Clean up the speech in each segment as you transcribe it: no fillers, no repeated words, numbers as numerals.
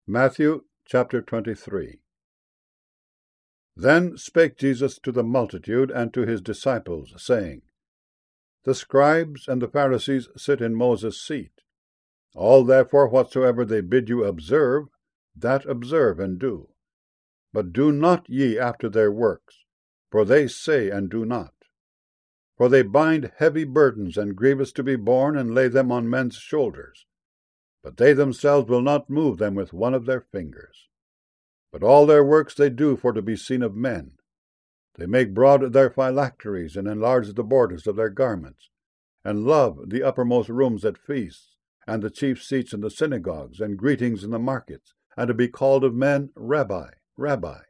Matthew chapter 23. Then spake Jesus to the multitude and to his disciples, saying, The scribes and the Pharisees sit in Moses' seat. All therefore whatsoever they bid you observe, that observe and do. But do not ye after their works, for they say and do not. For they bind heavy burdens and grievous to be borne, and lay them on men's shoulders. But they themselves will not move them with one of their fingers. But all their works they do for to be seen of men. They make broad their phylacteries, and enlarge the borders of their garments, and love the uppermost rooms at feasts, and the chief seats in the synagogues, and greetings in the markets, and to be called of men, Rabbi, Rabbi.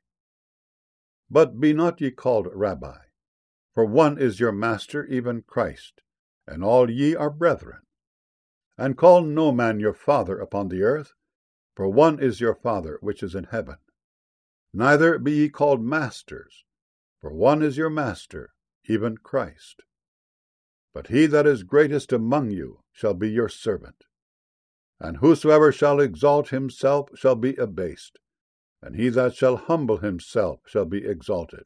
But be not ye called Rabbi, for one is your Master, even Christ, and all ye are brethren. And call no man your father upon the earth, for one is your Father which is in heaven. Neither be ye called masters, for one is your Master, even Christ. But he that is greatest among you shall be your servant. And whosoever shall exalt himself shall be abased, and he that shall humble himself shall be exalted.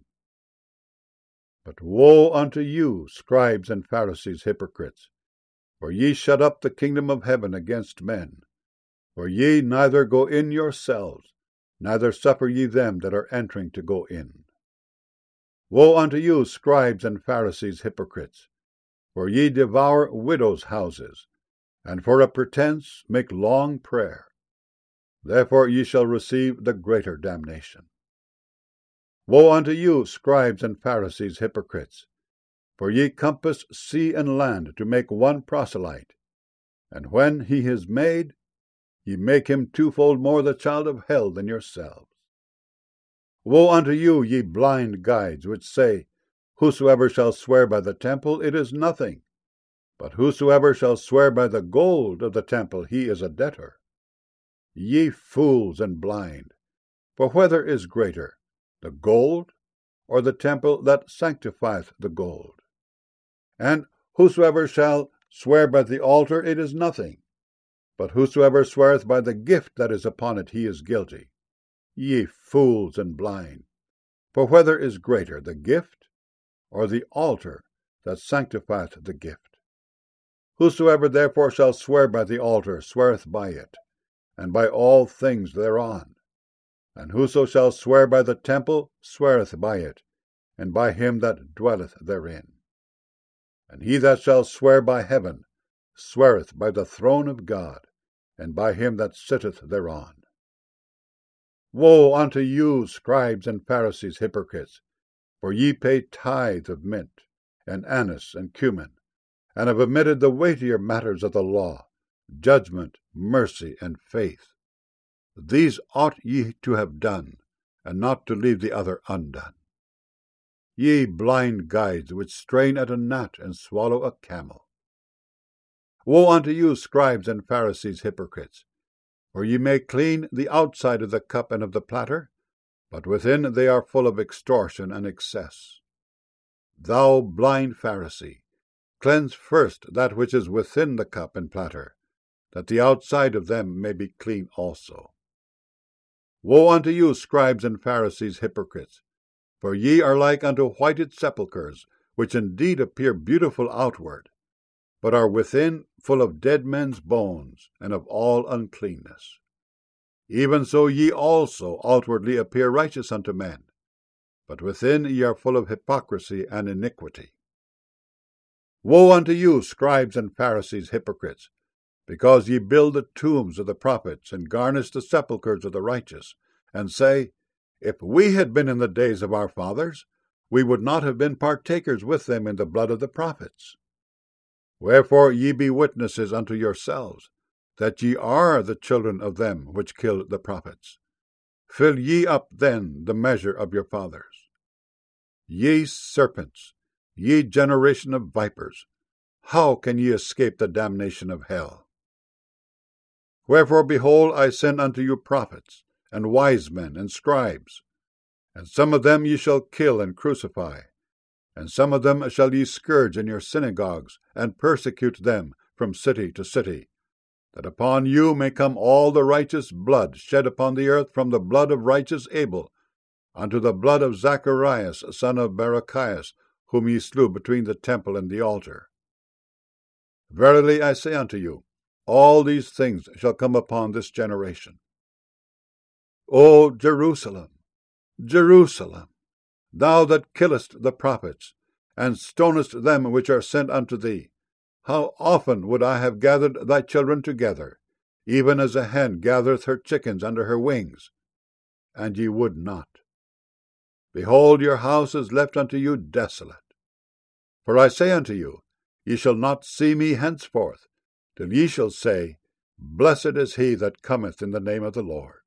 But woe unto you, scribes and Pharisees, hypocrites! For ye shut up the kingdom of heaven against men. For ye neither go in yourselves, neither suffer ye them that are entering to go in. Woe unto you, scribes and Pharisees, hypocrites! For ye devour widows' houses, and for a pretence make long prayer. Therefore ye shall receive the greater damnation. Woe unto you, scribes and Pharisees, hypocrites! For ye compass sea and land to make one proselyte, and when he is made, ye make him twofold more the child of hell than yourselves. Woe unto you, ye blind guides, which say, Whosoever shall swear by the temple, it is nothing, but whosoever shall swear by the gold of the temple, he is a debtor. Ye fools and blind! For whether is greater, the gold, or the temple that sanctifieth the gold? And whosoever shall swear by the altar, it is nothing, but whosoever sweareth by the gift that is upon it, he is guilty. Ye fools and blind! For whether is greater, the gift, or the altar that sanctifieth the gift? Whosoever therefore shall swear by the altar sweareth by it, and by all things thereon. And whoso shall swear by the temple sweareth by it, and by him that dwelleth therein. And he that shall swear by heaven sweareth by the throne of God, and by him that sitteth thereon. Woe unto you, scribes and Pharisees, hypocrites! For ye pay tithe of mint, and anise, and cumin, and have omitted the weightier matters of the law, judgment, mercy, and faith. These ought ye to have done, and not to leave the other undone. Ye blind guides, which strain at a gnat and swallow a camel. Woe unto you, scribes and Pharisees, hypocrites! For ye may clean the outside of the cup and of the platter, but within they are full of extortion and excess. Thou blind Pharisee, cleanse first that which is within the cup and platter, that the outside of them may be clean also. Woe unto you, scribes and Pharisees, hypocrites! For ye are like unto whited sepulchres, which indeed appear beautiful outward, but are within full of dead men's bones, and of all uncleanness. Even so ye also outwardly appear righteous unto men, but within ye are full of hypocrisy and iniquity. Woe unto you, scribes and Pharisees, hypocrites! Because ye build the tombs of the prophets, and garnish the sepulchres of the righteous, and say, If we had been in the days of our fathers, we would not have been partakers with them in the blood of the prophets. Wherefore ye be witnesses unto yourselves, that ye are the children of them which killed the prophets. Fill ye up then the measure of your fathers. Ye serpents, ye generation of vipers, how can ye escape the damnation of hell? Wherefore, behold, I send unto you prophets, and wise men, and scribes, and some of them ye shall kill and crucify, and some of them shall ye scourge in your synagogues, and persecute them from city to city, that upon you may come all the righteous blood shed upon the earth, from the blood of righteous Abel unto the blood of Zacharias, son of Barachias, whom ye slew between the temple and the altar. Verily I say unto you, all these things shall come upon this generation. O Jerusalem, Jerusalem, thou that killest the prophets, and stonest them which are sent unto thee, how often would I have gathered thy children together, even as a hen gathereth her chickens under her wings, and ye would not. Behold, your house is left unto you desolate. For I say unto you, ye shall not see me henceforth, till ye shall say, Blessed is he that cometh in the name of the Lord.